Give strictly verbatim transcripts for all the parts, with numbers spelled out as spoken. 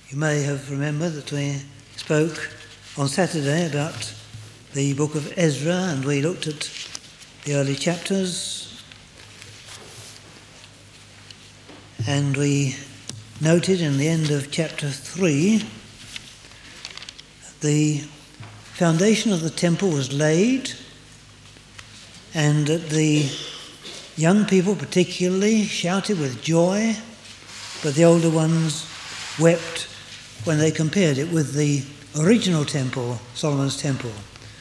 You may have remembered that we spoke on Saturday about the book of Ezra, and we looked at the early chapters, and we noted in the end of chapter three the foundation of the temple was laid, and that the young people particularly shouted with joy, but the older ones wept when they compared it with the original temple, Solomon's temple.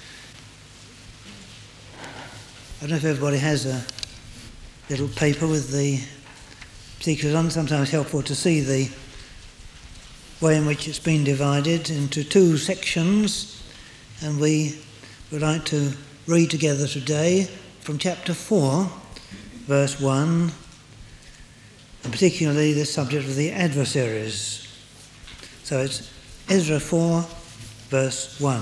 I don't know if everybody has a little paper with the particulars on. Sometimes helpful to see the way in which it's been divided into two sections, and we would like to read together today from chapter four, verse one, and particularly the subject of the adversaries. So it's Ezra four, verse one.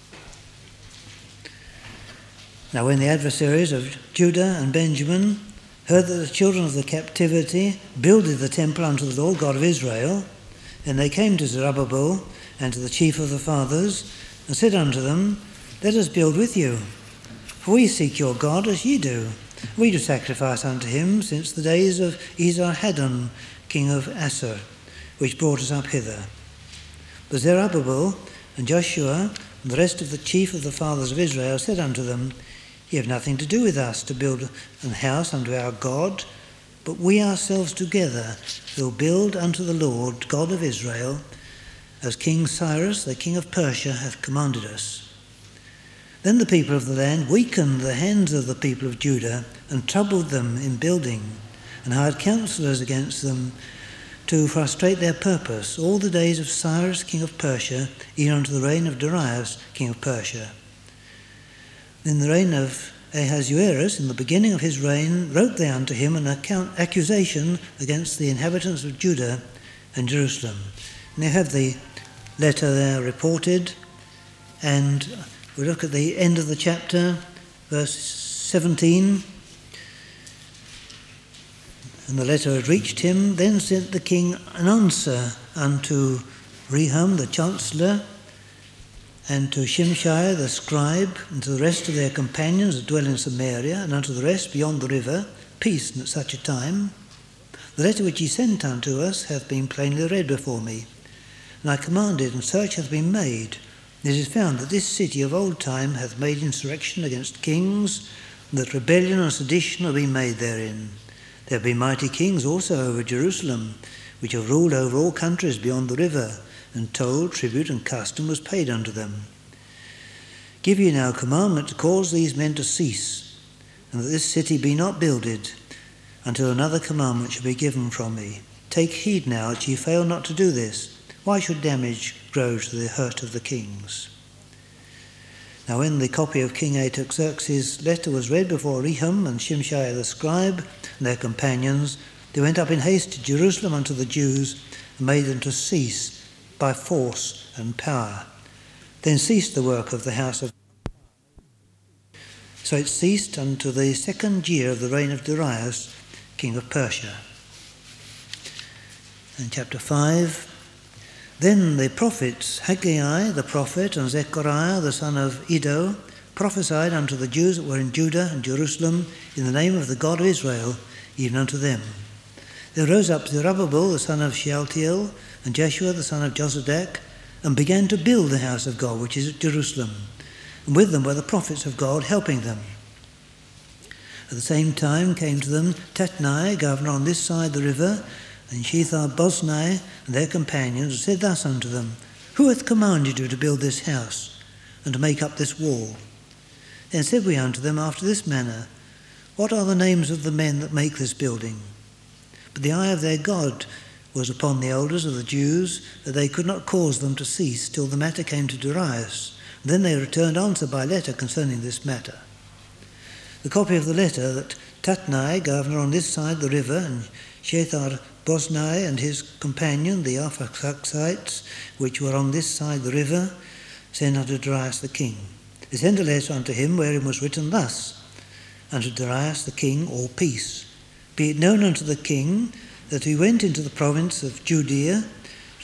Now when the adversaries of Judah and Benjamin heard that the children of the captivity builded the temple unto the Lord God of Israel, then they came to Zerubbabel and to the chief of the fathers, and said unto them, Let us build with you, for we seek your God as ye do. We do sacrifice unto him since the days of Esarhaddon, king of Assur, which brought us up hither. But Zerubbabel and Joshua and the rest of the chief of the fathers of Israel said unto them, Ye have nothing to do with us to build an house unto our God, but we ourselves together will build unto the Lord God of Israel, as King Cyrus, the king of Persia, hath commanded us. Then the people of the land weakened the hands of the people of Judah and troubled them in building, and hired counsellors against them to frustrate their purpose all the days of Cyrus, king of Persia, even unto the reign of Darius, king of Persia. In the reign of Ahasuerus, in the beginning of his reign, wrote they unto him an account, accusation against the inhabitants of Judah and Jerusalem. And they have the letter there reported, and we look at the end of the chapter, verse seventeen. And the letter had reached him. Then sent the king an answer unto Rehum the chancellor, and to Shimshai the scribe, and to the rest of their companions that dwell in Samaria, and unto the rest beyond the river, peace at such a time. The letter which he sent unto us hath been plainly read before me. And I commanded, and search hath been made. It is found that this city of old time hath made insurrection against kings, and that rebellion and sedition have been made therein. There have been mighty kings also over Jerusalem, which have ruled over all countries beyond the river, and toll, tribute, and custom was paid unto them. Give ye now commandment to cause these men to cease, and that this city be not builded, until another commandment shall be given from me. Take heed now that ye fail not to do this. Why should damage grow to the hurt of the kings? Now when the copy of King Artaxerxes' letter was read before Rehum and Shimshai the scribe and their companions, they went up in haste to Jerusalem unto the Jews, and made them to cease by force and power. Then ceased the work of the house of God. So it ceased unto the second year of the reign of Darius, king of Persia. In chapter five, Then the prophets, Haggai the prophet and Zechariah the son of Iddo, prophesied unto the Jews that were in Judah and Jerusalem in the name of the God of Israel, even unto them. There rose up Zerubbabel the son of Shealtiel and Jeshua the son of Jozadak, and began to build the house of God which is at Jerusalem, and with them were the prophets of God helping them. At the same time came to them Tatnai, governor on this side the river, and Shethar-boznai and their companions, and said thus unto them, Who hath commanded you to build this house, and to make up this wall? Then said we unto them after this manner, What are the names of the men that make this building? But the eye of their God was upon the elders of the Jews, that they could not cause them to cease till the matter came to Darius. And then they returned answer by letter concerning this matter. The copy of the letter that Tatnai, governor on this side the river, and Shethar-boznai and his companion, the Arphaxites, which were on this side the river, sent unto Darius the king. They sent a letter unto him, wherein was written thus, Unto Darius the king, all peace. Be it known unto the king that we went into the province of Judea, to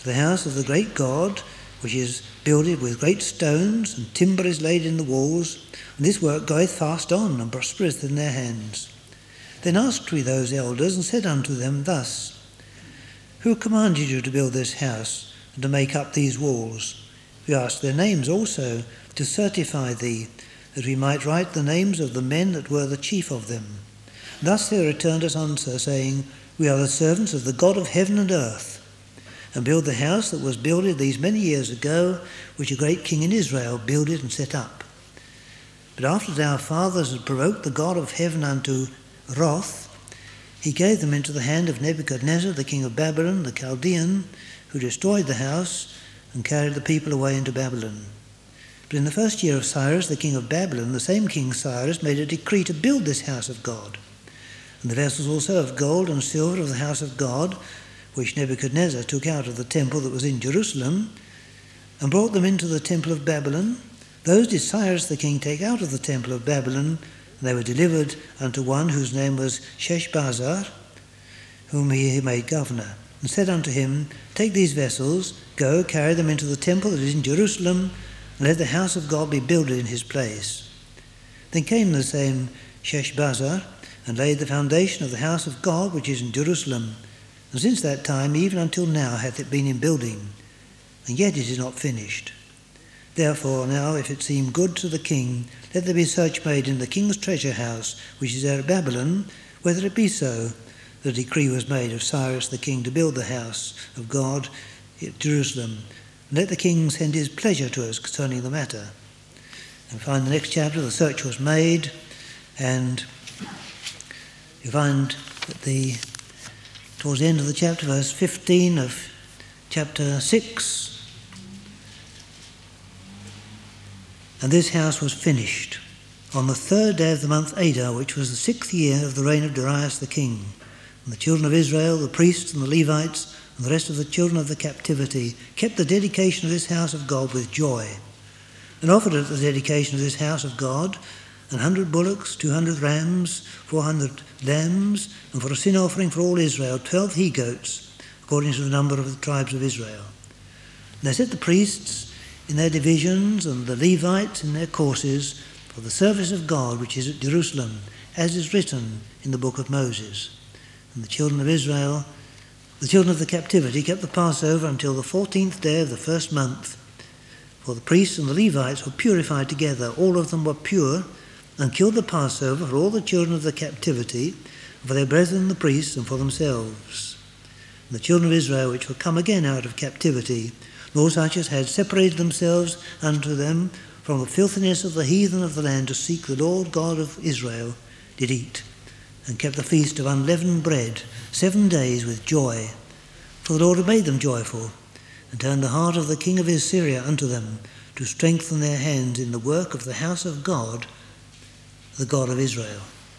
The house of the great God, which is builded with great stones, and timber is laid in the walls, and this work goeth fast on, and prospereth in their hands. Then asked we those elders, and said unto them thus, Who commanded you to build this house, and to make up these walls? We asked their names also, to certify thee, that we might write the names of the men that were the chief of them. Thus they returned us answer, saying, We are the servants of the God of heaven and earth, and build the house that was builded these many years ago, which a great king in Israel builded and set up. But after that our fathers had provoked the God of heaven unto wrath, he gave them into the hand of Nebuchadnezzar, the king of Babylon, the Chaldean, who destroyed the house and carried the people away into Babylon. But in the first year of Cyrus, the king of Babylon, the same king Cyrus made a decree to build this house of God. And the vessels also of gold and silver of the house of God, which Nebuchadnezzar took out of the temple that was in Jerusalem, and brought them into the temple of Babylon, those did Cyrus the king take out of the temple of Babylon, and they were delivered unto one whose name was Sheshbazzar, whom he made governor, and said unto him, Take these vessels, go, carry them into the temple that is in Jerusalem, and let the house of God be builded in his place. Then came the same Sheshbazzar, and laid the foundation of the house of God which is in Jerusalem, and since that time even until now hath it been in building, and yet it is not finished. Therefore now, if it seem good to the king, let there be search made in the king's treasure house, which is there at Babylon, whether it be so. The decree was made of Cyrus the king to build the house of God at Jerusalem, and let the king send his pleasure to us concerning the matter. And find the next chapter, the search was made, and you find that the towards the end of the chapter, verse fifteen of chapter six, and this house was finished on the third day of the month Adar, which was the sixth year of the reign of Darius the king. And the children of Israel, the priests and the Levites, and the rest of the children of the captivity, kept the dedication of this house of God with joy, and offered at the dedication of this house of God an hundred bullocks, two hundred rams, four hundred lambs, and for a sin offering for all Israel, twelve he-goats, according to the number of the tribes of Israel. And they set the priests in their divisions, and the Levites in their courses, for the service of God which is at Jerusalem, as is written in the book of Moses. And the children of Israel, the children of the captivity, kept the Passover until the fourteenth day of the first month. For the priests and the Levites were purified together, all of them were pure, and killed the Passover for all the children of the captivity, and for their brethren the priests, and for themselves. And the children of Israel which were come again out of captivity, nor such as had separated themselves unto them from the filthiness of the heathen of the land to seek the Lord God of Israel, did eat, and kept the feast of unleavened bread seven days with joy. For the Lord had made them joyful, and turned the heart of the king of Assyria unto them, to strengthen their hands in the work of the house of God, the God of Israel.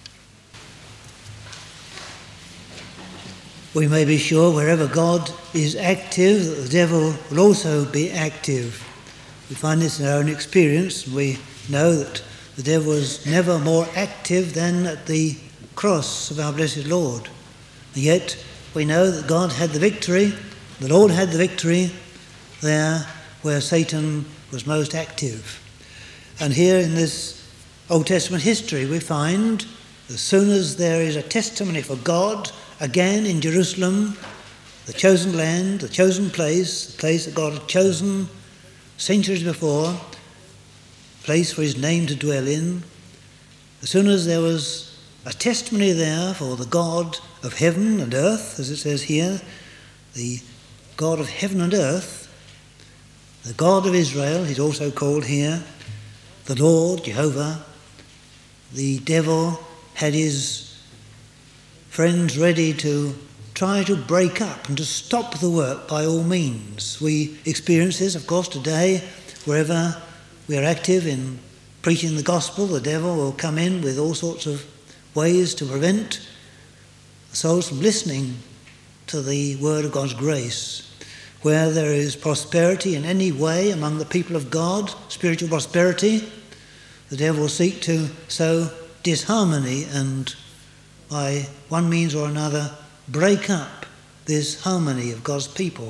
We may be sure wherever God is active, that the devil will also be active. We find this in our own experience. We know that the devil was never more active than at the cross of our blessed Lord. And yet we know that God had the victory, the Lord had the victory there where Satan was most active. And here in this Old Testament history we find, as soon as there is a testimony for God, again in Jerusalem, the chosen land, the chosen place, the place that God had chosen centuries before, place for his name to dwell in, as soon as there was a testimony there for the God of heaven and earth, as it says here, the God of heaven and earth, the God of Israel, he's also called here, the Lord, Jehovah, the devil had his friends ready to try to break up and to stop the work by all means. We experience this, of course, today. Wherever we are active in preaching the gospel, the devil will come in with all sorts of ways to prevent the souls from listening to the word of God's grace. Where there is prosperity in any way among the people of God, spiritual prosperity, the devil will seek to sow disharmony and by one means or another break up this harmony of God's people.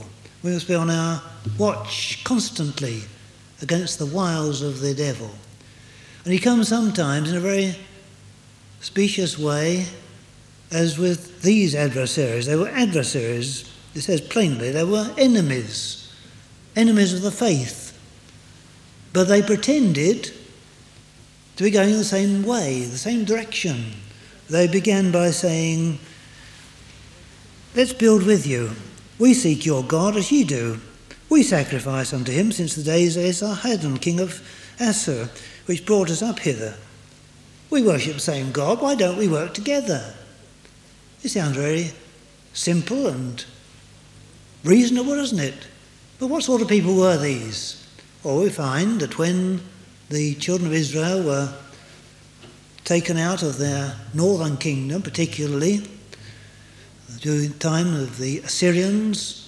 We must be on our watch constantly against the wiles of the devil. And he comes sometimes in a very specious way, as with these adversaries. They were adversaries, it says plainly, they were enemies, enemies of the faith. But they pretended to be going the same way, the same direction. They began by saying, let's build with you. We seek your God as ye do. We sacrifice unto him since the days of Esarhaddon, king of Assur, which brought us up hither. We worship the same God, why don't we work together? It sounds very simple and reasonable, doesn't it? But what sort of people were these? Well, we find that when the children of Israel were taken out of their northern kingdom, particularly during the time of the Assyrians,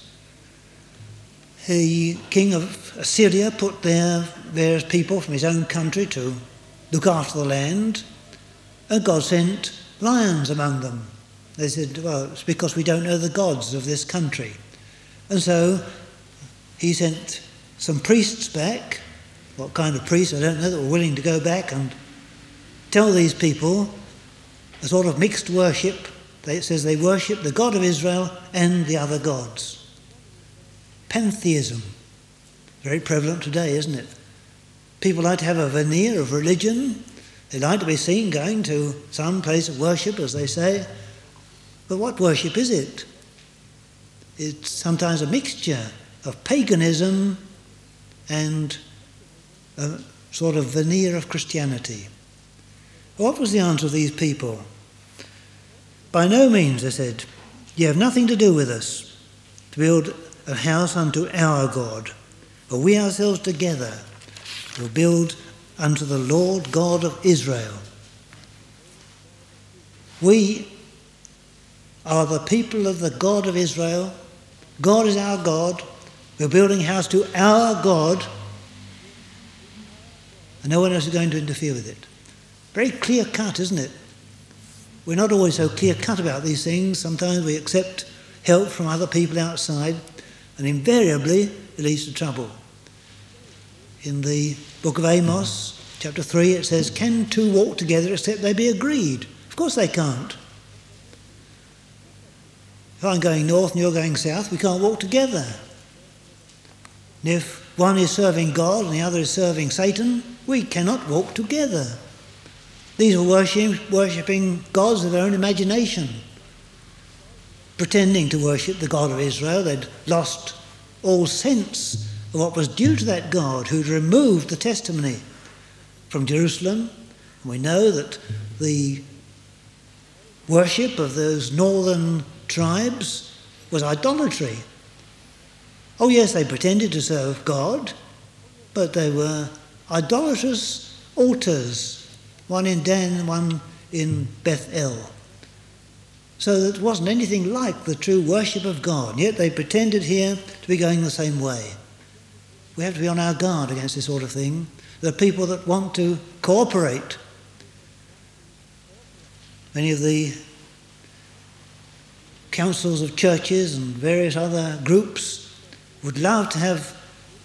the king of Assyria put there various people from his own country to look after the land, and God sent lions among them. They said, well, it's because we don't know the gods of this country. And so he sent some priests back. What kind of priests, I don't know, that were willing to go back and tell these people a sort of mixed worship. It says they worship the God of Israel and the other gods. Pantheism. Very prevalent today, isn't it? People like to have a veneer of religion. They like to be seen going to some place of worship, as they say. But what worship is it? It's sometimes a mixture of paganism and a sort of veneer of Christianity. What was the answer of these people? By no means, they said, ye have nothing to do with us to build a house unto our God, but we ourselves together will build unto the Lord God of Israel. We are the people of the God of Israel. God is our God. We're building a house to our God, and no one else is going to interfere with it. Very clear cut, isn't it? We're not always so clear cut about these things. Sometimes we accept help from other people outside, and invariably it leads to trouble. In the book of Amos, chapter three, it says, can two walk together except they be agreed? Of course they can't. If I'm going north and you're going south, we can't walk together. And if one is serving God and the other is serving Satan, we cannot walk together. These are worship, worshipping gods of their own imagination, pretending to worship the God of Israel. They'd lost all sense of what was due to that God who'd removed the testimony from Jerusalem. And we know that the worship of those northern tribes was idolatry. Oh yes, they pretended to serve God, but they were idolatrous altars, one in Dan, one in Bethel. So that it wasn't anything like the true worship of God, yet they pretended here to be going the same way. We have to be on our guard against this sort of thing. There are people that want to cooperate. Many of the councils of churches and various other groups would love to have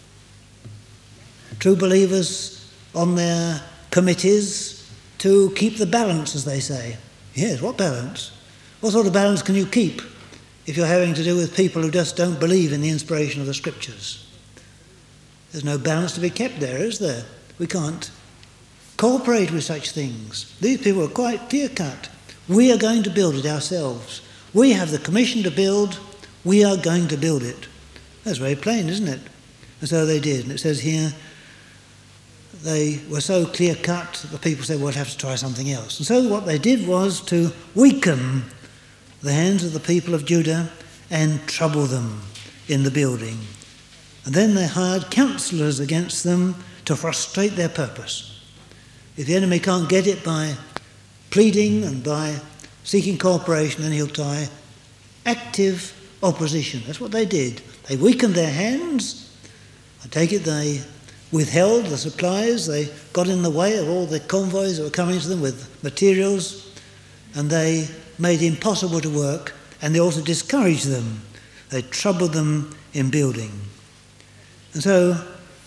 true believers on their committees to keep the balance, as they say. Yes, what balance? What sort of balance can you keep if you're having to do with people who just don't believe in the inspiration of the Scriptures? There's no balance to be kept there, is there? We can't cooperate with such things. These people are quite clear-cut. We are going to build it ourselves. We have the commission to build. We are going to build it. That's very plain, isn't it? And so they did. And it says here, they were so clear-cut that the people said, well, we'll have to try something else. And so what they did was to weaken the hands of the people of Judah and trouble them in the building. And then they hired counselors against them to frustrate their purpose. If the enemy can't get it by pleading and by seeking cooperation, then he'll try active opposition. That's what they did. They weakened their hands. I take it they withheld the supplies. They got in the way of all the convoys that were coming to them with materials, and they made it impossible to work, and they also discouraged them. They troubled them in building. And so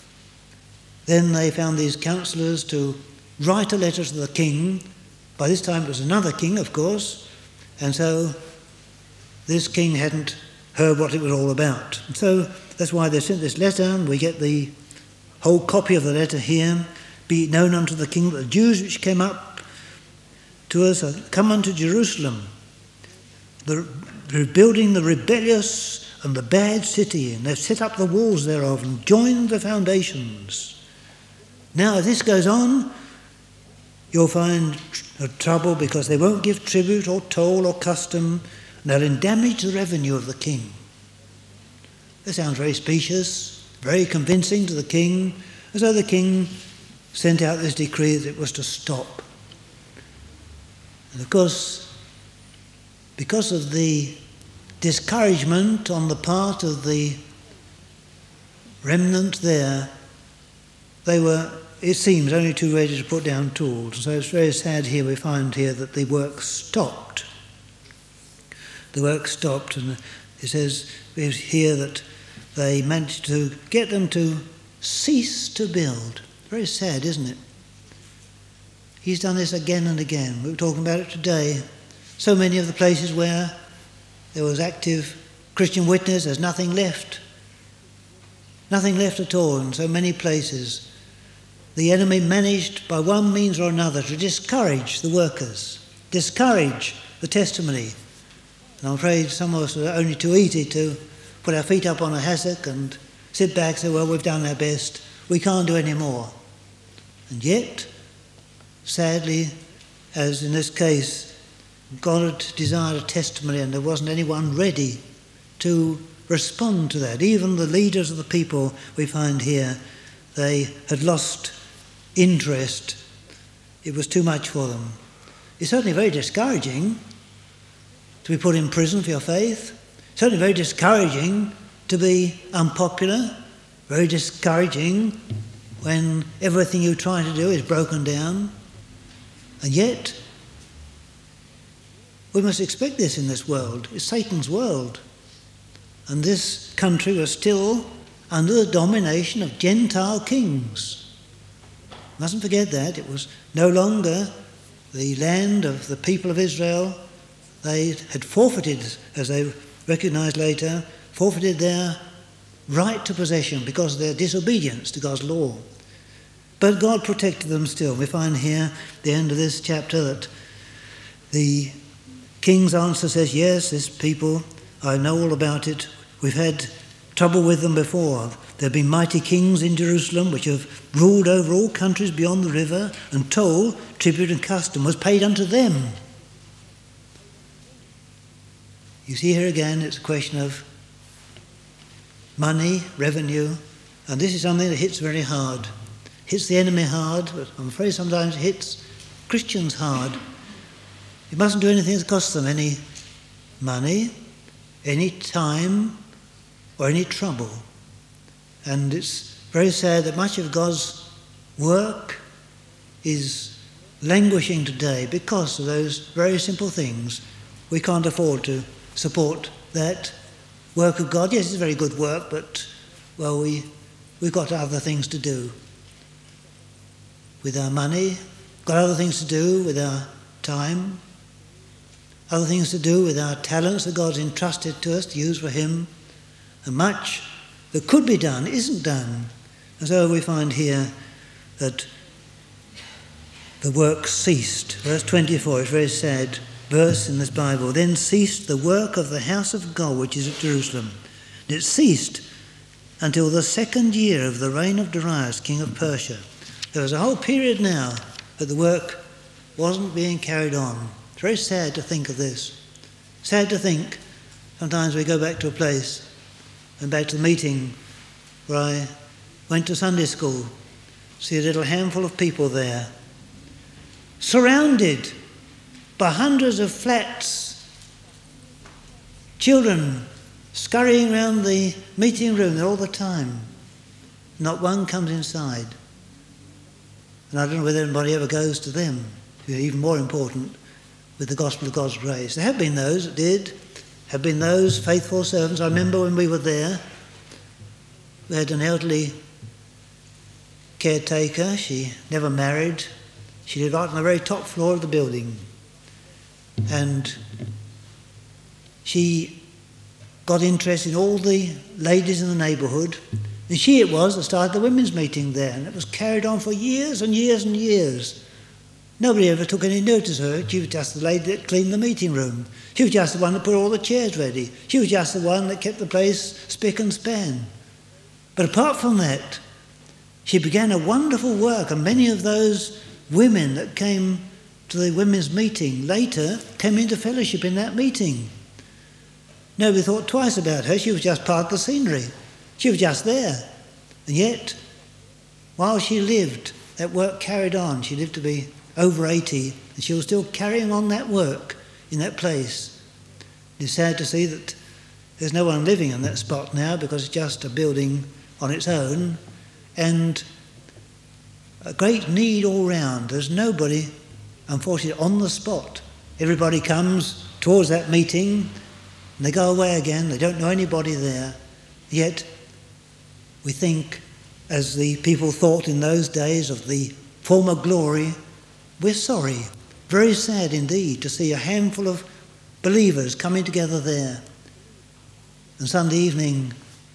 then they found these councillors to write a letter to the king. By this time it was another king, of course, and so this king hadn't heard what it was all about. And so that's why they sent this letter, and we get the whole copy of the letter here. Be it known unto the king that the Jews which came up to us are come unto Jerusalem, the, rebuilding the rebellious and the bad city, and they've set up the walls thereof and joined the foundations. Now if this goes on, you'll find tr- trouble, because they won't give tribute or toll or custom, and they'll damage the revenue of the king. That sounds very specious, very convincing to the king, and so the king sent out this decree that it was to stop. And of course, because of the discouragement on the part of the remnant there, they were, it seems, only too ready to put down tools. So it's very sad here, we find here that the work stopped. The work stopped, and it says here that they managed to get them to cease to build. Very sad, isn't it? He's done this again and again. We were talking about it today. So many of the places where there was active Christian witness, there's nothing left. Nothing left at all in so many places. The enemy managed by one means or another to discourage the workers, discourage the testimony. And I'm afraid some of us are only too easy to put our feet up on a hassock and sit back and say, well, we've done our best, we can't do any more. And yet, sadly, as in this case, God had desired a testimony and there wasn't anyone ready to respond to that. Even the leaders of the people we find here, they had lost interest. It was too much for them. It's certainly very discouraging to be put in prison for your faith. It's certainly very discouraging to be unpopular. Very discouraging when everything you try to do is broken down. And yet, we must expect this in this world. It's Satan's world. And this country was still under the domination of Gentile kings. Mustn't forget that. It was no longer the land of the people of Israel. They had forfeited, as they recognised later, forfeited their right to possession because of their disobedience to God's law. But God protected them still. We find here at the end of this chapter that the king's answer says, yes, this people, I know all about it. We've had trouble with them before. There have been mighty kings in Jerusalem which have ruled over all countries beyond the river, and toll, tribute and custom was paid unto them. You see here again, it's a question of money, revenue, and this is something that hits very hard. Hits the enemy hard, but I'm afraid sometimes it hits Christians hard. You mustn't do anything that costs them any money, any time, or any trouble. And it's very sad that much of God's work is languishing today because of those very simple things. We can't afford to support that work of God. Yes, it's very good work, but, well, we, we've got other things to do with our money, got other things to do with our time, other things to do with our talents that God's entrusted to us to use for Him, and much that could be done isn't done. And so we find here that the work ceased. Verse twenty-four is a very sad verse in this Bible. Then ceased the work of the house of God which is at Jerusalem. And it ceased until the second year of the reign of Darius, king of Persia. There was a whole period now that the work wasn't being carried on. It's very sad to think of this. Sad to think sometimes we go back to a place, and back to the meeting where I went to Sunday school, see a little handful of people there, surrounded by hundreds of flats, children scurrying around the meeting room all the time. Not one comes inside. And I don't know whether anybody ever goes to them, who are even more important with the gospel of God's grace. There have been those that did, have been those faithful servants. I remember when we were there, we had an elderly caretaker. She never married. She lived right on the very top floor of the building. And she got interested in all the ladies in the neighbourhood. And she it was that started the women's meeting there. And it was carried on for years and years and years. Nobody ever took any notice of her. She was just the lady that cleaned the meeting room. She was just the one that put all the chairs ready. She was just the one that kept the place spick and span. But apart from that, she began a wonderful work, and many of those women that came to the women's meeting later came into fellowship in that meeting. Nobody thought twice about her. She was just part of the scenery. She was just there. And yet, while she lived, that work carried on. She lived to be over eighty, and she was still carrying on that work in that place. It's sad to see that there's no one living in that spot now, because it's just a building on its own, and a great need all round. There's nobody, unfortunately, on the spot. Everybody comes towards that meeting, and they go away again. They don't know anybody there. Yet, we think, as the people thought in those days of the former glory, we're sorry, very sad indeed, to see a handful of believers coming together there. And Sunday evening,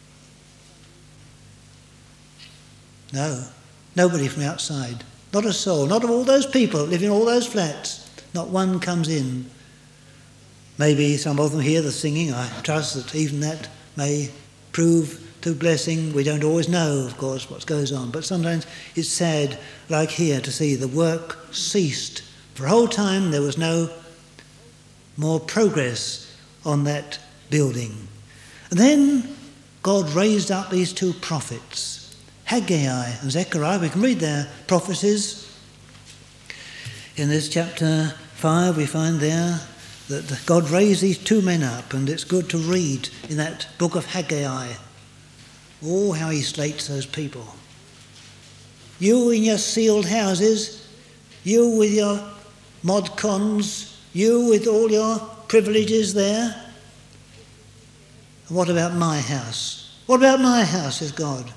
no, nobody from outside, not a soul, not of all those people that live in all those flats, not one comes in. Maybe some of them hear the singing. I trust that even that may prove to blessing. We don't always know, of course, what goes on, but sometimes it's sad, like here, to see the work ceased. For a whole time there was no more progress on that building. And then God raised up these two prophets, Haggai and Zechariah. We can read their prophecies. In this chapter five we find there that God raised these two men up, and it's good to read in that book of Haggai. Oh, how he slates those people. You in your sealed houses, you with your mod cons, you with all your privileges there. And what about my house? What about my house, says God?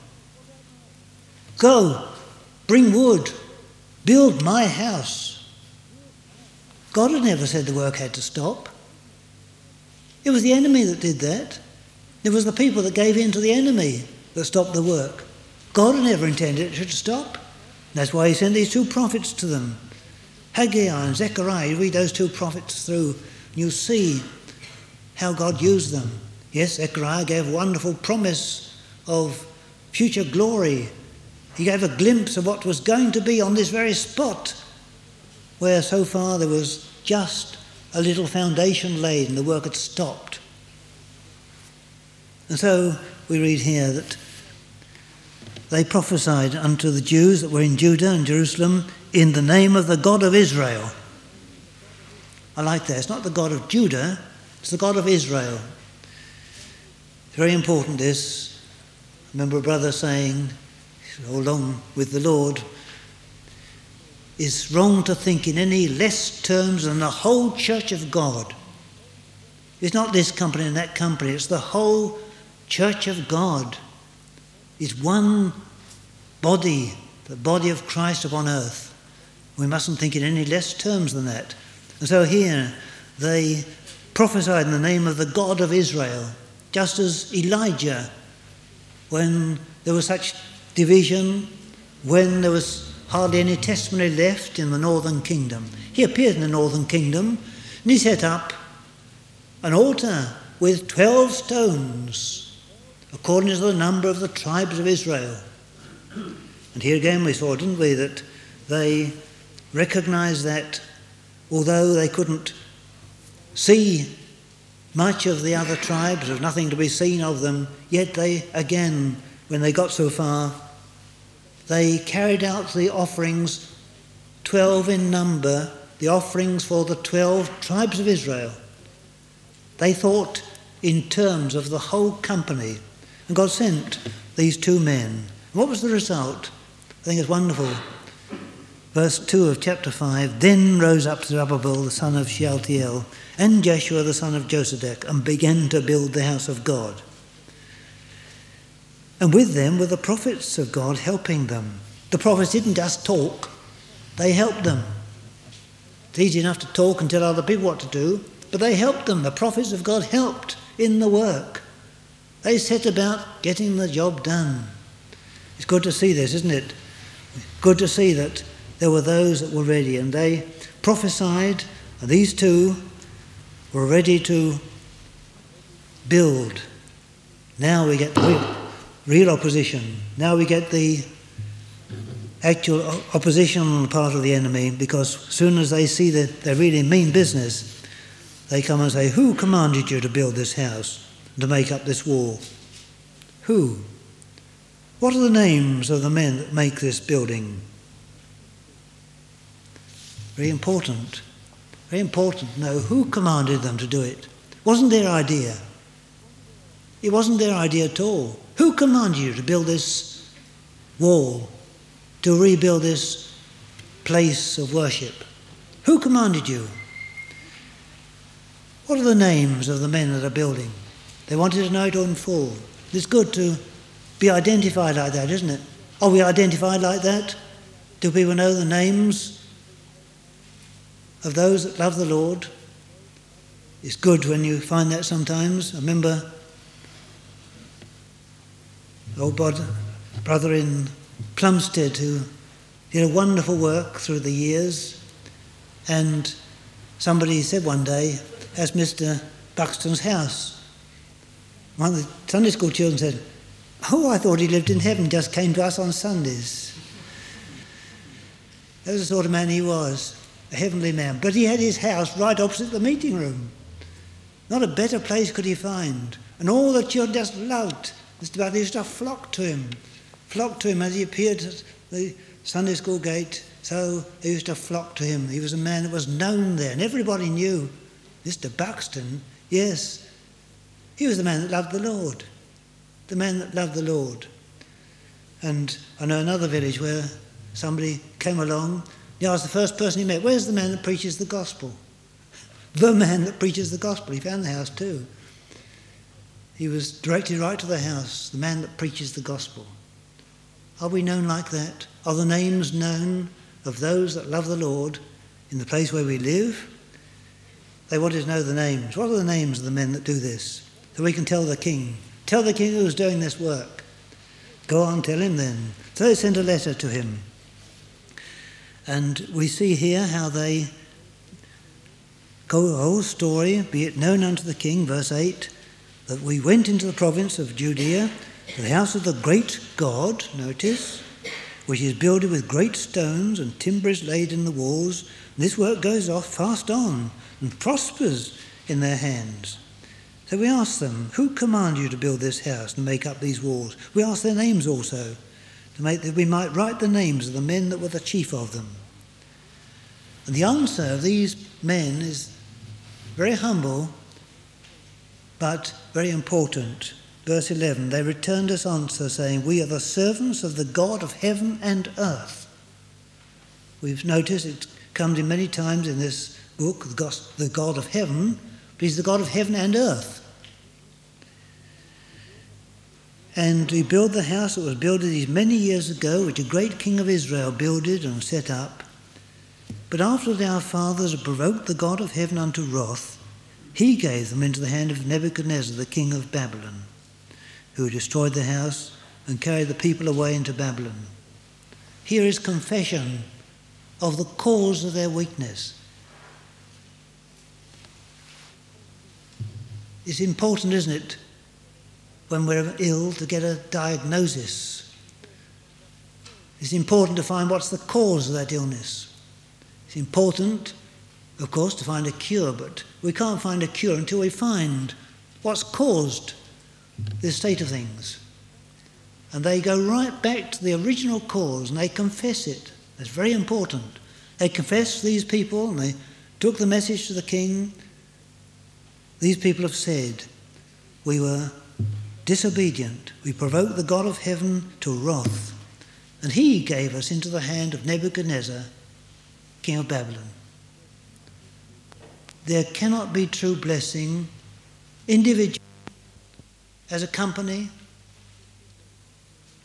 Go, bring wood, build my house. God had never said the work had to stop. It was the enemy that did that. It was the people that gave in to the enemy that stopped the work. God had never intended it to stop. That's why he sent these two prophets to them. Haggai and Zechariah, you read those two prophets through, and you see how God used them. Yes, Zechariah gave a wonderful promise of future glory. He gave a glimpse of what was going to be on this very spot, where so far there was just a little foundation laid and the work had stopped. And so we read here that they prophesied unto the Jews that were in Judah and Jerusalem in the name of the God of Israel. I like that. It's not the God of Judah, it's the God of Israel. It's very important, this. I remember a brother saying, along with the Lord, it's wrong to think in any less terms than the whole church of God. It's not this company and that company, it's the whole church of God. It's one body, the body of Christ upon earth. We mustn't think in any less terms than that. And so here they prophesied in the name of the God of Israel, just as Elijah, when there was such division, when there was hardly any testimony left in the northern kingdom. He appeared in the northern kingdom, and he set up an altar with twelve stones, according to the number of the tribes of Israel. And here again we saw, didn't we, that they recognised that although they couldn't see much of the other tribes, there was nothing to be seen of them, yet they, again, when they got so far, they carried out the offerings, twelve in number, the offerings for the twelve tribes of Israel. They thought in terms of the whole company. And God sent these two men. What was the result? I think it's wonderful. Verse two of chapter five, then rose up Zerubbabel the son of Shealtiel and Jeshua the son of Josedek and began to build the house of God. And with them were the prophets of God helping them. The prophets didn't just talk, they helped them. It's easy enough to talk and tell other people what to do, but they helped them. The prophets of God helped in the work. They set about getting the job done. It's good to see this, isn't it? Good to see that there were those that were ready, and they prophesied, and these two were ready to build. Now we get the real, real opposition. Now we get the actual opposition on the part of the enemy, because as soon as they see that they really mean business, they come and say, "Who commanded you to build this house, to make up this wall? Who? What are the names of the men that make this building?" Very important. Very important to know who commanded them to do it. It wasn't their idea. It wasn't their idea at all. Who commanded you to build this wall, to rebuild this place of worship? Who commanded you? What are the names of the men that are building? They wanted to know it in full. It's good to be identified like that, isn't it? Are we identified like that? Do people know the names of those that love the Lord? It's good when you find that sometimes. I remember an old brother in Plumstead who did a wonderful work through the years, and somebody said one day, "That's Mister Buxton's house." One of the Sunday school children said, "Oh, I thought he lived in heaven, just came to us on Sundays." That was the sort of man he was, a heavenly man. But he had his house right opposite the meeting room. Not a better place could he find. And all the children just loved Mister Buxton. They used to flock to him, flock to him as he appeared at the Sunday school gate. So they used to flock to him. He was a man that was known there, and everybody knew Mister Buxton. Yes, he was the man that loved the Lord. The man that loved the Lord. And I know another village where somebody came along. He asked the first person he met, "Where's the man that preaches the gospel?" The man that preaches the gospel. He found the house too. He was directed right to the house, the man that preaches the gospel. Are we known like that? Are the names known of those that love the Lord in the place where we live? They wanted to know the names. What are the names of the men that do this? So we can tell the king. Tell the king who's doing this work. Go on, tell him then. So they sent a letter to him. And we see here how they go a whole story, "Be it known unto the king," verse eight, "that we went into the province of Judea, to the house of the great God," notice, "which is builded with great stones, and timber is laid in the walls. And this work goes off fast on, and prospers in their hands." So we ask them, "Who commanded you to build this house and make up these walls?" We ask their names also, to make that we might write the names of the men that were the chief of them. And the answer of these men is very humble, but very important. Verse eleven, "They returned us answer, saying, We are the servants of the God of heaven and earth." We've noticed it comes in many times in this book, the God of heaven, but he's the God of heaven and earth. "And we build the house that was builded these many years ago, which a great king of Israel builded and set up. But after that our fathers had provoked the God of heaven unto wrath, he gave them into the hand of Nebuchadnezzar, the king of Babylon, who destroyed the house and carried the people away into Babylon." Here is confession of the cause of their weakness. It's important, isn't it, when we're ill to get a diagnosis. It's important to find what's the cause of that illness. It's important, of course, to find a cure, but we can't find a cure until we find what's caused this state of things. And they go right back to the original cause and they confess it. That's very important. They confessed these people and they took the message to the king. These people have said, "We were disobedient. We provoked the God of heaven to wrath, and he gave us into the hand of Nebuchadnezzar, king of Babylon." There cannot be true blessing individually, as a company,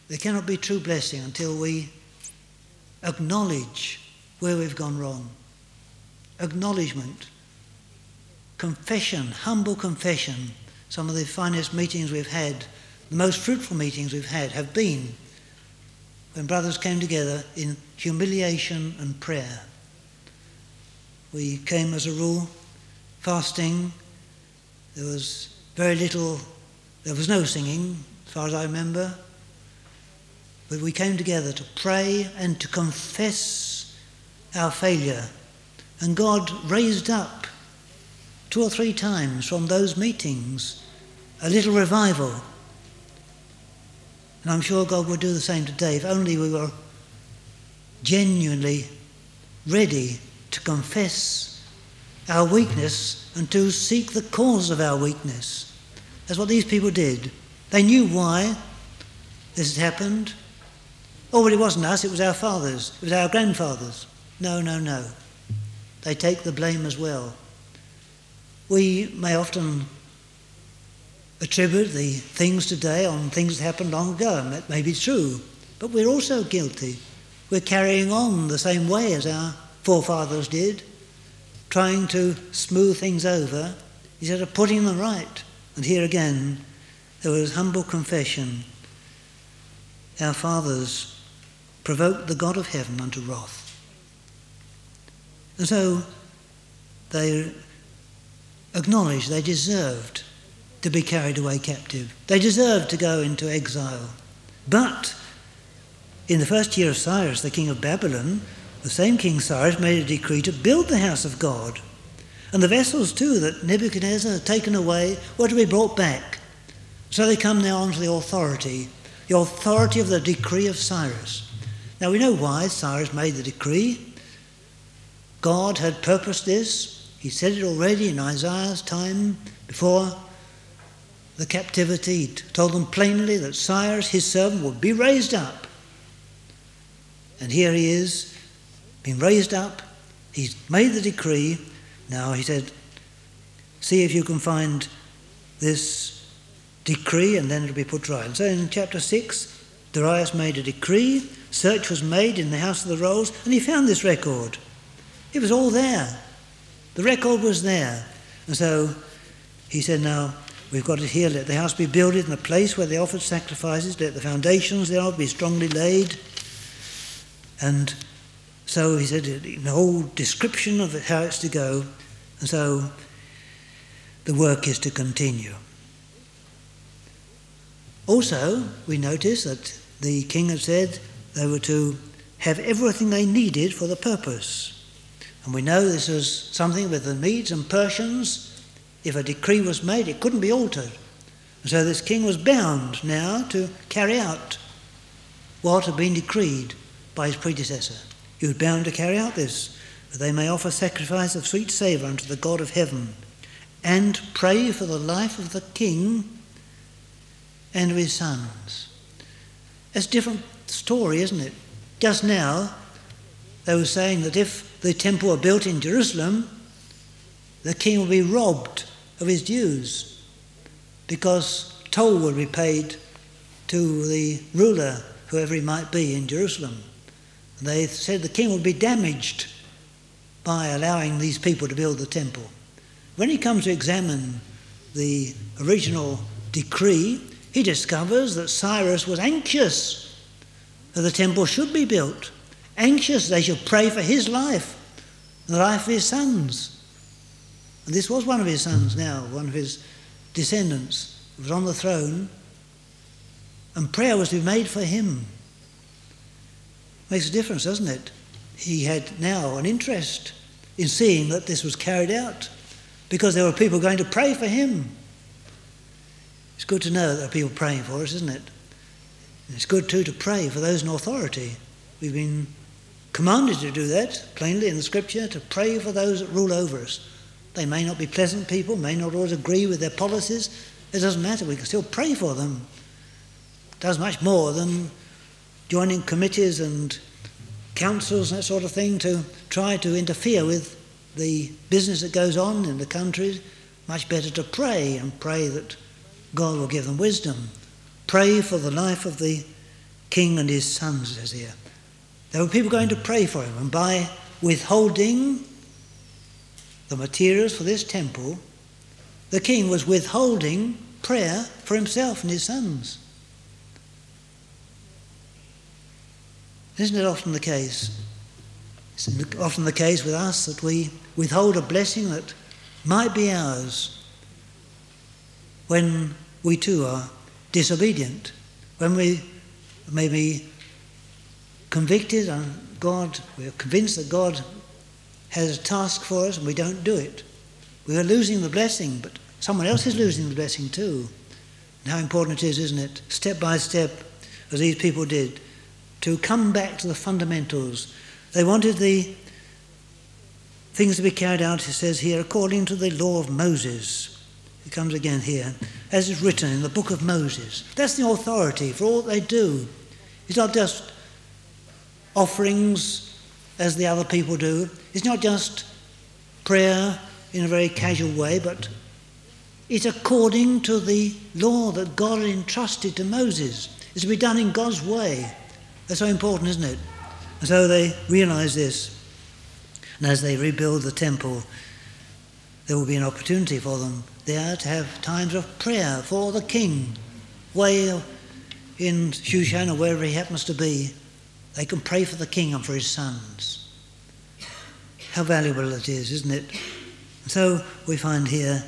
there cannot be true blessing until we acknowledge where we've gone wrong. Acknowledgement, confession, humble confession. Some of the finest meetings we've had, the most fruitful meetings we've had, have been when brothers came together in humiliation and prayer. We came as a rule fasting. There was very little, there was no singing as far as I remember, but we came together to pray and to confess our failure. And God raised up two or three times from those meetings a little revival. And I'm sure God would do the same today if only we were genuinely ready to confess our weakness and to seek the cause of our weakness. That's what these people did. They knew why this had happened. Oh, but it wasn't us, it was our fathers, it was our grandfathers. No, no, no. They take the blame as well. We may often attribute the things today on things that happened long ago, and that may be true, but we're also guilty. We're carrying on the same way as our forefathers did, trying to smooth things over instead of putting them right. And here again, there was humble confession. Our fathers provoked the God of heaven unto wrath. And so they acknowledged they deserved to be carried away captive. They deserved to go into exile. But in the first year of Cyrus, the king of Babylon, the same King Cyrus made a decree to build the house of God. And the vessels too that Nebuchadnezzar had taken away were to be brought back. So they come now onto the authority, the authority of the decree of Cyrus. Now we know why Cyrus made the decree. God had purposed this. He said it already in Isaiah's time before the captivity. He told them plainly that Cyrus, his servant, would be raised up. And here he is, been raised up. He's made the decree. Now he said, see if you can find this decree and then it'll be put right. And so in chapter six, Darius made a decree. Search was made in the house of the rolls and he found this record. It was all there. The record was there. And so he said, now, we've got it here. Let the house be built in the place where they offered sacrifices. Let the foundations thereof be strongly laid. And so he said, the whole description of how it's to go. And so the work is to continue. Also, we notice that the king had said they were to have everything they needed for the purpose. And we know this was something with the Medes and Persians. If a decree was made, it couldn't be altered. And so this king was bound now to carry out what had been decreed by his predecessor. He was bound to carry out this, that they may offer sacrifice of sweet savour unto the God of heaven, and pray for the life of the king and of his sons. It's a different story, isn't it? Just now, they were saying that if the temple were built in Jerusalem, the king would be robbed of his dues because toll would be paid to the ruler, whoever he might be, in Jerusalem. And they said the king would be damaged by allowing these people to build the temple. When he comes to examine the original decree, he discovers that Cyrus was anxious that the temple should be built, anxious they should pray for his life and the life of his sons. And this was one of his sons now, one of his descendants, who was on the throne, and prayer was to be made for him. Makes a difference, doesn't it? He had now an interest in seeing that this was carried out because there were people going to pray for him. It's good to know that there are people praying for us, isn't it? And it's good too to pray for those in authority. We've been commanded to do that, plainly in the scripture, to pray for those that rule over us. They may not be pleasant people, may not always agree with their policies. It doesn't matter, we can still pray for them. It does much more than joining committees and councils and that sort of thing to try to interfere with the business that goes on in the country. Much better to pray and pray that God will give them wisdom. Pray for the life of the king and his sons, it says here. There were people going to pray for him, and by withholding the materials for this temple, the king was withholding prayer for himself and his sons. Isn't it often the case? It's often the case with us that we withhold a blessing that might be ours when we too are disobedient, when we may be convicted and God, we are convinced that God has a task for us and we don't do it. We are losing the blessing, but someone else is losing the blessing too. And how important it is, isn't it, step by step, as these people did, to come back to the fundamentals. They wanted the things to be carried out, it says here, according to the law of Moses. It comes again here, as is written in the book of Moses. That's the authority for all that they do. It's not just offerings as the other people do. It's not just prayer in a very casual way, but it's according to the law that God had entrusted to Moses. It's to be done in God's way. That's so important, isn't it? And so they realize this. And as they rebuild the temple, there will be an opportunity for them there to have times of prayer for the king. Way in Shushan or wherever he happens to be, they can pray for the king and for his sons. How valuable it is, isn't it? And so we find here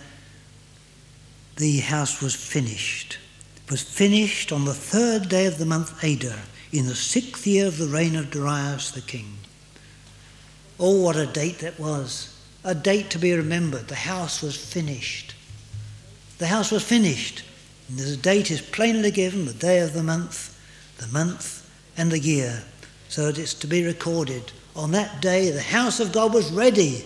the house was finished. It was finished on the third day of the month Adar, in the sixth year of the reign of Darius the king. Oh, what a date that was. A date to be remembered. The house was finished. The house was finished. And the date is plainly given, the day of the month, the month and the year. So that it's to be recorded. On that day, the house of God was ready.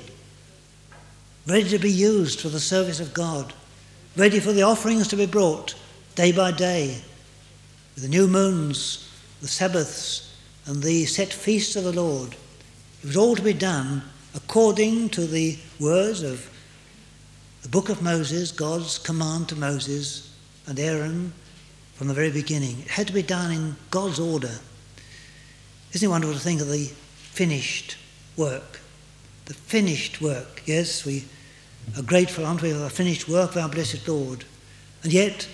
Ready to be used for the service of God. Ready for the offerings to be brought day by day. With the new moons, the Sabbaths, and the set feasts of the Lord. It was all to be done according to the words of the book of Moses, God's command to Moses and Aaron from the very beginning. It had to be done in God's order. Isn't it wonderful to think of the finished work? The finished work. Yes, we are grateful, aren't we, for the finished work of our blessed Lord. And yet,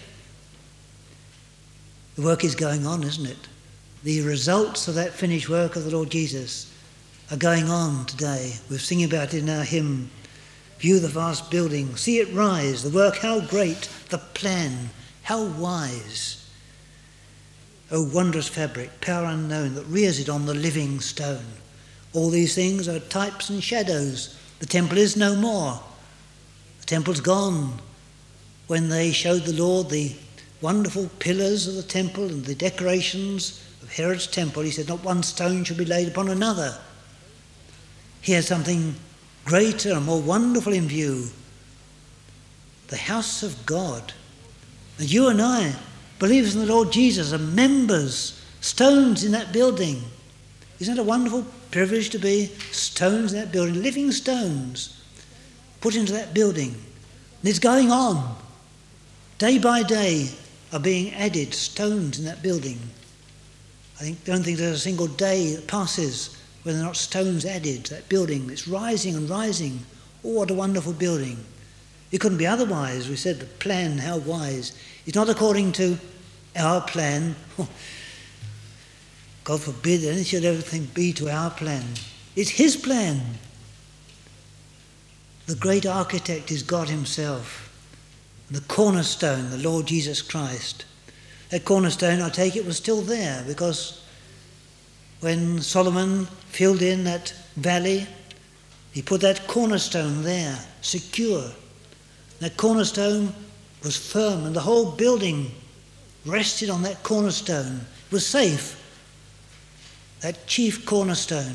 the work is going on, isn't it? The results of that finished work of the Lord Jesus are going on today. We're singing about it in our hymn. View the vast building, see it rise, the work how great, the plan how wise. O wondrous fabric, power unknown, that rears it on the living stone. All these things are types and shadows. The temple is no more. The temple's gone. When they showed the Lord the wonderful pillars of the temple and the decorations of Herod's temple, he said, not one stone should be laid upon another. He had something greater and more wonderful in view. The house of God. And you and I, believers in the Lord Jesus, are members, stones in that building. Isn't it a wonderful privilege to be stones in that building, living stones put into that building? And it's going on. Day by day are being added stones in that building. I think, don't think there's a single day that passes when there are not stones added to that building. It's rising and rising. Oh, what a wonderful building. It couldn't be otherwise. We said the plan, how wise. It's not according to our plan. God forbid anything should everything be to our plan. It's his plan. The great architect is God himself. And the cornerstone, the Lord Jesus Christ. That cornerstone, I take it, was still there, because when Solomon filled in that valley, he put that cornerstone there, secure. That cornerstone was firm, and the whole building rested on that cornerstone. It was safe. That chief cornerstone.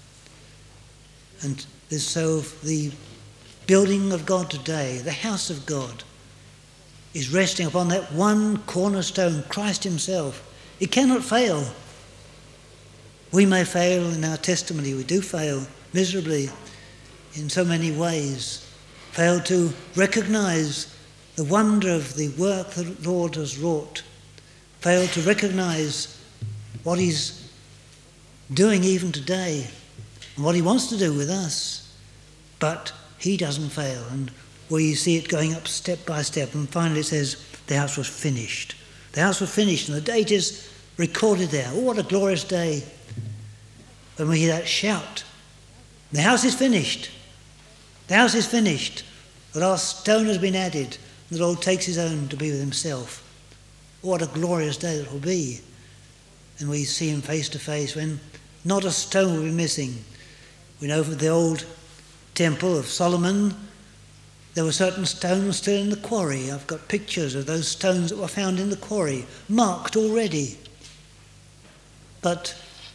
And so the building of God today, the house of God, is resting upon that one cornerstone, Christ himself. It cannot fail. We may fail in our testimony. We do fail miserably in so many ways. Fail to recognize the wonder of the work that the Lord has wrought. Fail to recognize what he's doing even today and what he wants to do with us. But he doesn't fail, and we see it going up step by step, and finally it says the house was finished. The house was finished, and the date is recorded there. Oh, what a glorious day when we hear that shout. The house is finished. The house is finished. The last stone has been added. The Lord takes his own to be with himself. Oh, what a glorious day that will be. And we see him face to face when not a stone will be missing. We know from the old temple of Solomon, there were certain stones still in the quarry. I've got pictures of those stones that were found in the quarry, marked already. But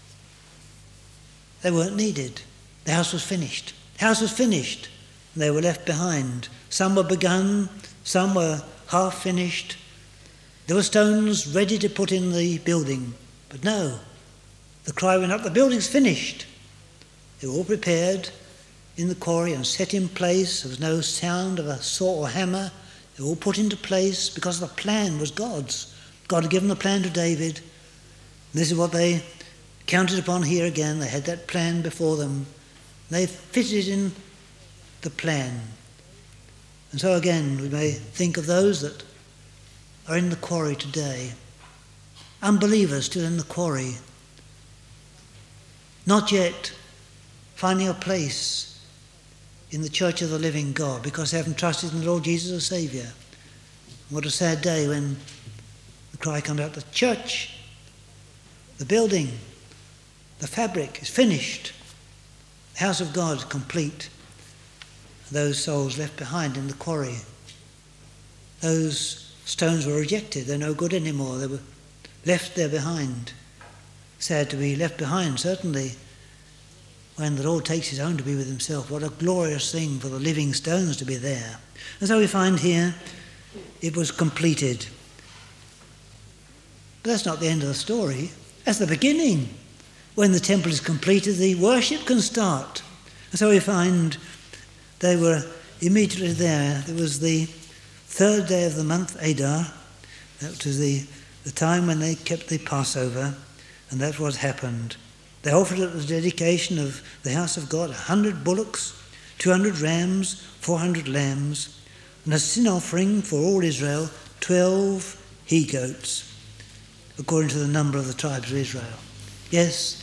they weren't needed. The house was finished. The house was finished. And they were left behind. Some were begun, some were half finished. There were stones ready to put in the building. But no, the cry went up, the building's finished. They were all prepared in the quarry and set in place. There was no sound of a saw or hammer. They were all put into place because the plan was God's. God had given the plan to David. This is what they counted upon here again. They had that plan before them. They fitted in the plan. And so again, we may think of those that are in the quarry today. Unbelievers still in the quarry. Not yet finding a place in the church of the living God because they haven't trusted in the Lord Jesus as Saviour. What a sad day when the cry comes out, the church, the building, the fabric is finished. The house of God is complete. Those souls left behind in the quarry. Those stones were rejected. They're no good anymore. They were left there behind. Sad to be left behind, certainly, when the Lord takes his own to be with himself. What a glorious thing for the living stones to be there. And so we find here it was completed. But that's not the end of the story. That's the beginning. When the temple is completed, the worship can start. And so we find they were immediately there. There was the third day of the month, Adar. That was the, the time when they kept the Passover, and that's what happened. They offered at the dedication of the house of God a hundred bullocks, two hundred rams, four hundred lambs, and a sin offering for all Israel, twelve he-goats, according to the number of the tribes of Israel. Yes,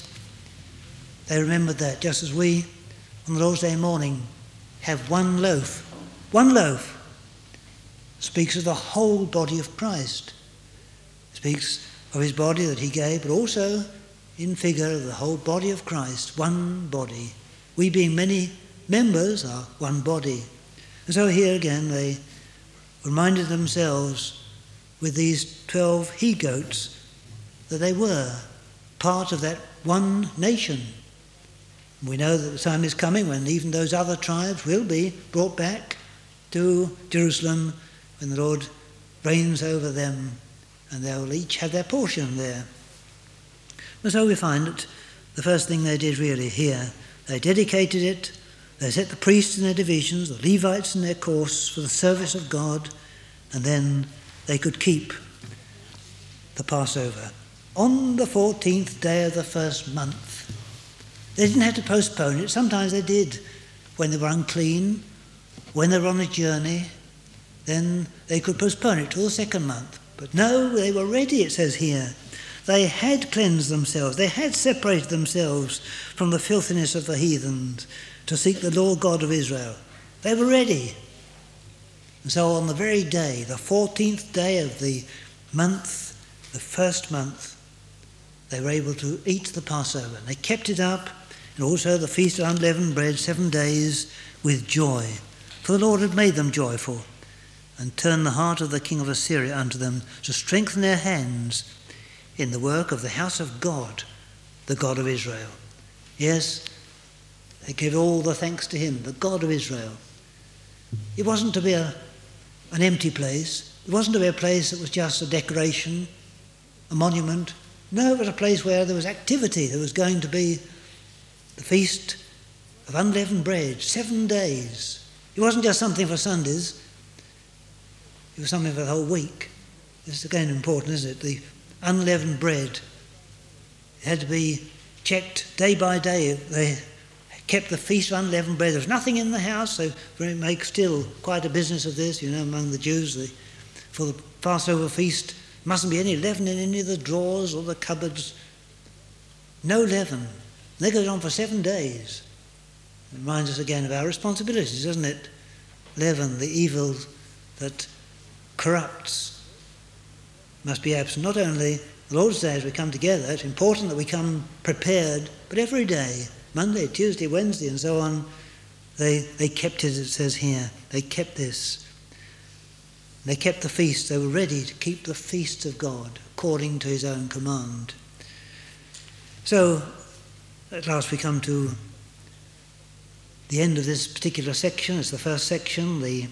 they remembered that, just as we, on the Lord's Day morning, have one loaf. One loaf speaks of the whole body of Christ. It speaks of his body that he gave, but also in figure of the whole body of Christ, one body. We being many members are one body. And so here again they reminded themselves with these twelve he-goats that they were part of that one nation. We know that the time is coming when even those other tribes will be brought back to Jerusalem when the Lord reigns over them, and they will each have their portion there. And so we find that the first thing they did really here, they dedicated it, they set the priests in their divisions, the Levites in their course for the service of God, and then they could keep the Passover on the fourteenth day of the first month. They didn't have to postpone it. Sometimes they did when they were unclean, when they were on a journey. Then they could postpone it till the second month. But no, they were ready, it says here. They had cleansed themselves. They had separated themselves from the filthiness of the heathens to seek the Lord God of Israel. They were ready. And so on the very day, the fourteenth day of the month, the first month, they were able to eat the Passover. They kept it up, and also the Feast of Unleavened Bread, seven days, with joy. For the Lord had made them joyful, and turned the heart of the king of Assyria unto them, to strengthen their hands in the work of the house of God, the God of Israel. Yes, they give all the thanks to him, the God of Israel. It wasn't to be a, an empty place. It wasn't to be a place that was just a decoration, a monument. No, it was a place where there was activity. There was going to be the Feast of Unleavened Bread, seven days. It wasn't just something for Sundays. It was something for the whole week. This is again important, isn't it? The unleavened bread. It had to be checked day by day. They kept the feast of unleavened bread. There was nothing in the house, so they make still quite a business of this, you know, among the Jews. The, for the Passover feast, mustn't be any leaven in any of the drawers or the cupboards. No leaven. That goes on for seven days. It reminds us again of our responsibilities, doesn't it? Leaven, the evil that corrupts, must be absent. Not only the Lord's Day as we come together, it's important that we come prepared, but every day, Monday, Tuesday, Wednesday, and so on, they, they kept it, it says here. They kept this. They kept the feast. They were ready to keep the feasts of God according to his own command. So, at last we come to the end of this particular section. It's the first section, the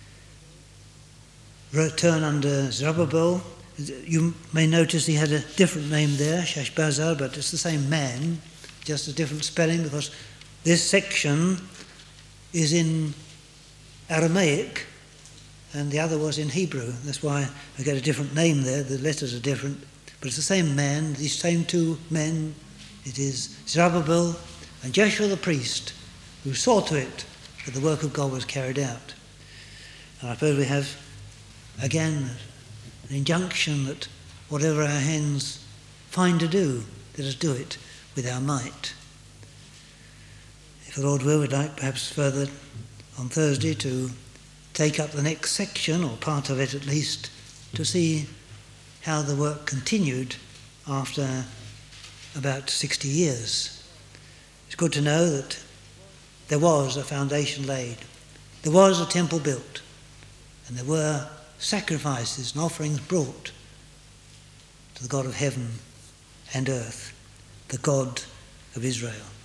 return under Zerubbabel. You may notice he had a different name there, Sheshbazzar, but it's the same man, just a different spelling, because this section is in Aramaic and the other was in Hebrew. That's why I get a different name there. The letters are different, but it's the same man, these same two men. It is Zerubbabel and Joshua the priest who saw to it that the work of God was carried out. And I suppose we have, again, an injunction that whatever our hands find to do, let us do it with our might. If the Lord will, we'd like perhaps further on Thursday to take up the next section, or part of it at least, to see how the work continued after about sixty years. It's good to know that there was a foundation laid, there was a temple built, and there were sacrifices and offerings brought to the God of heaven and earth, the God of Israel.